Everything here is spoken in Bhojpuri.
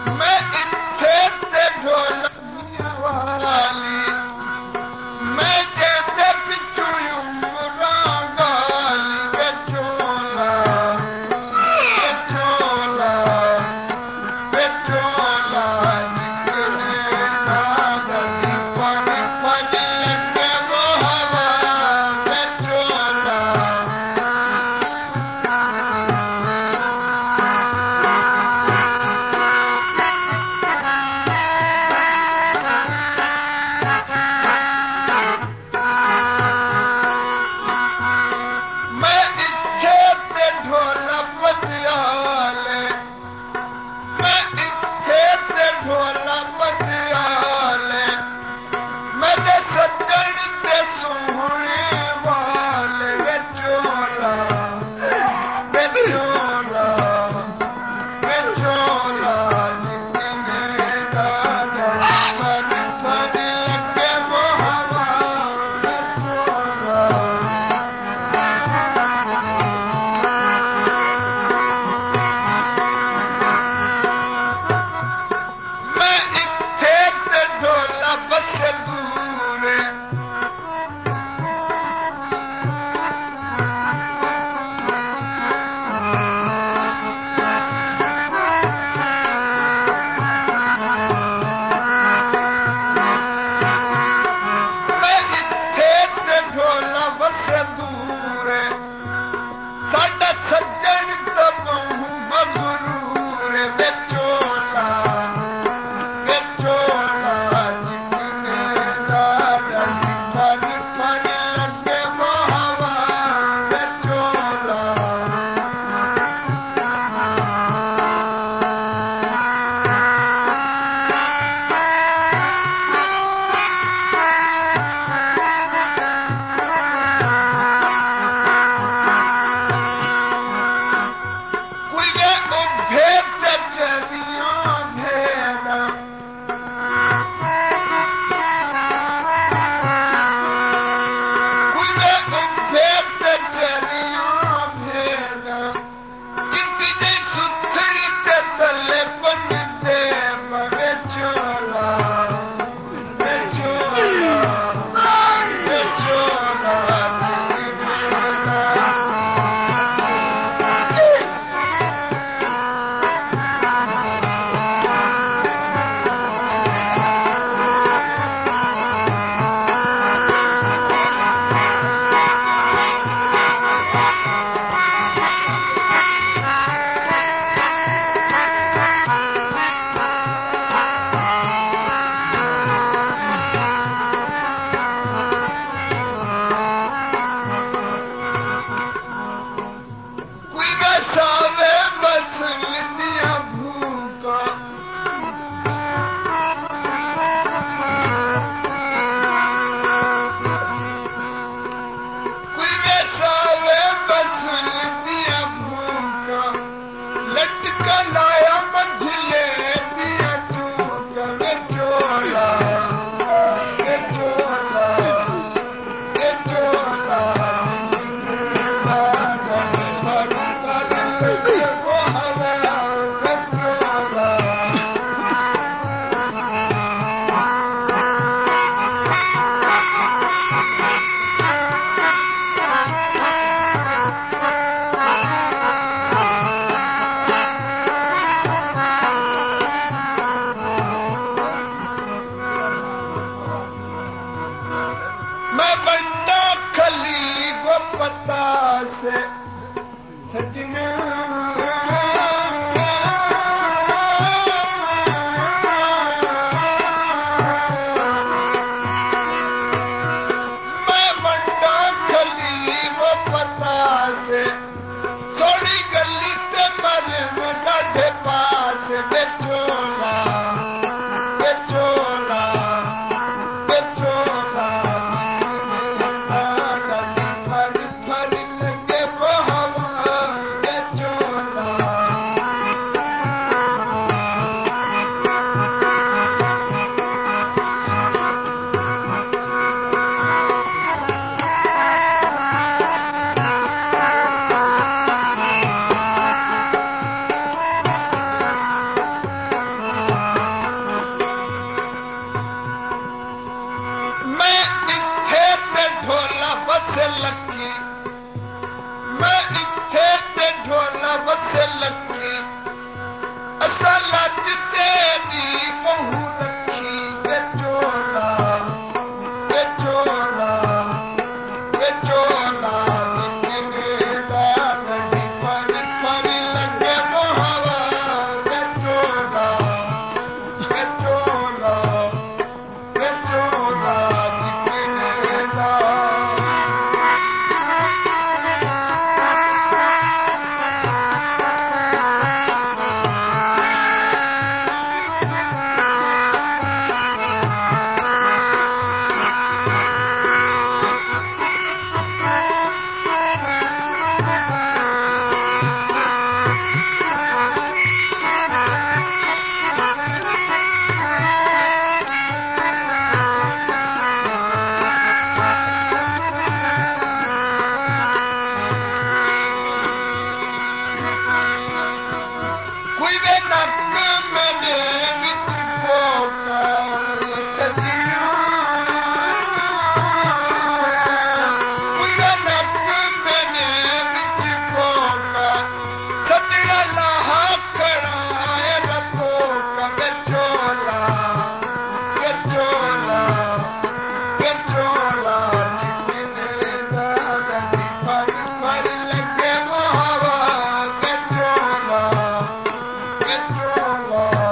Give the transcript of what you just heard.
मैं इत्थे ते ढोलकियां वाली मैं जैसे पिछू उम्रा गाली के चोला निकले दागड़ी पानी पानी लगे वो हवा में चोला मैं इत्थे ते ढोला बजाले मैं इत्थे ते ढोला बजाले मेरे सज्जन ते सोहणे वाले वे चोला निकले दागड़ी पानी लगे वो हवा में चोला मैं इत्थे ते ढोला बस दूर मैं इत्थे ते ढोला बस दूर साडा सज्जन तो बहु मगरूर वे चोला जितने दागड़ी पानी पानी लगे वो हवा वे चोला कोई वे उभे ते चरियां भेड़ा कोई वे उभे ते चरियां भेड़ा जिंदी जी सुथड़ी ते थले पन से वे चोला कोई बसावे बसल दिया भूखा कोई बसावे बसल दिया भूखा लटका लाया मझले दिया चूका वे चोला वो हवा में चोला मैं बंदा खली वो पता से सजना मैं बंदा खली वो पता से थोड़ी गली ते मरे में डाढ़े पास वे चोला दागड़ी पानी पानी लगे वो हवा में चोला में चोला